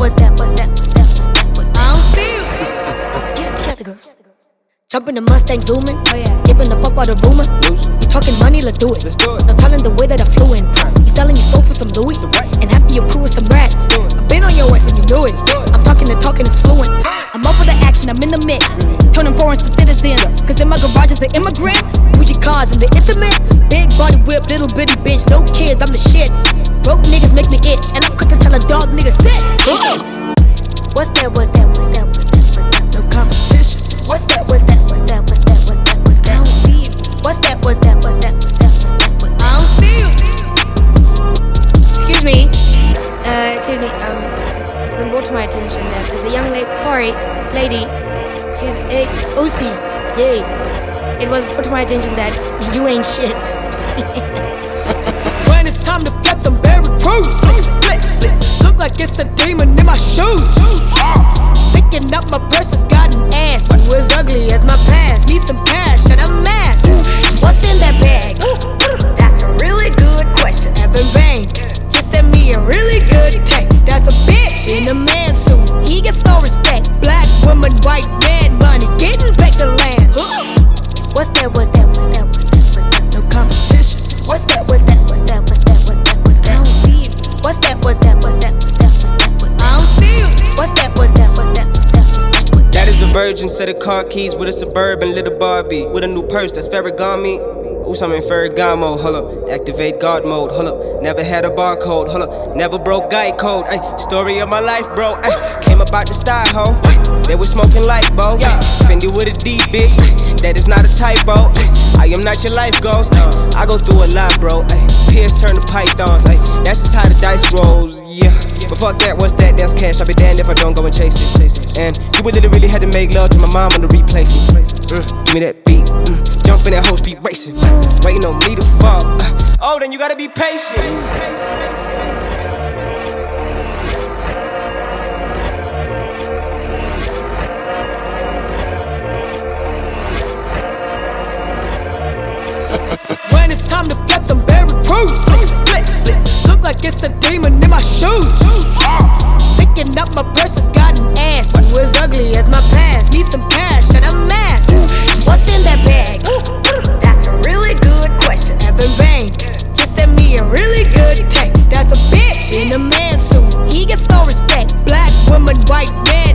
What's that? I don't see you. Get it together, girl. Jump in the Mustang, zooming. Giving the fuck out of rumor. You talking money, let's do it. No telling the way that I flew in. You selling your soul for some Louis, and half of your crew is some rats. I've been on your ass and you knew it. I'm talking, the talking is fluent. I'm up for the action, I'm in the mix. Turning foreigns to citizens, cause in my garage is an immigrant. Bougie cars and the intimate. Big body whip, little bitty bitch, no kids, I'm the shit. Broke niggas make me itch, and I'm quick to tell a dog nigga sit. What's that? No competition. What's that? I don't see you. What's that? I don't see you. Excuse me. It's been brought to my attention that there's a young lady. Excuse me. Hey, OC. Yeah. It was brought to my attention that you ain't shit. When it's time to flex, I'm very cruise. Flip. Look like it's a demon in my shoes. Picking up my purse has got an ass. You as ugly as my past. Need some cash and a mask. What's in that bag? That's a really good question. Evan Bain just sent me a really good text. That's a bitch in a man suit. He gets no respect. Black woman, white man, money, getting back the land. What's that? No competition. What's that? I don't see you. What's that? I don't see you. What's that? That is a virgin, set of car keys with a Suburban little Barbie. With a new purse that's Ferragamo. Ooh, I'm in Ferragamo, hold up. Activate guard mode, hold up. Never had a barcode, hold up. Never broke guy code, ay. Story of my life, bro, ay. Came about the style, ho. They was smoking light, bro. Fendi with a D, bitch. That is not a typo. I am not your life ghost. I go through a lot, bro. Pierce turn to pythons. That's just how the dice rolls, yeah. But fuck that, what's that? That's cash. I'll be damned if I don't go and chase it. And you really had to make love to my mom on the replace me. Give me that beat. Jump in that whole speed racing. Waiting on me to fall. Oh, then you gotta be patient. When it's time to flex, I'm very cruise. Flip. Look like it's a demon in my shoes. Picking up my purse has got an ass. You as ugly as my past. Need some cash and a mask. What's in that bag? That's a really good question. Evan Bain just sent me a really good text. That's a bitch in a man suit. He gets no respect. Black woman, white man,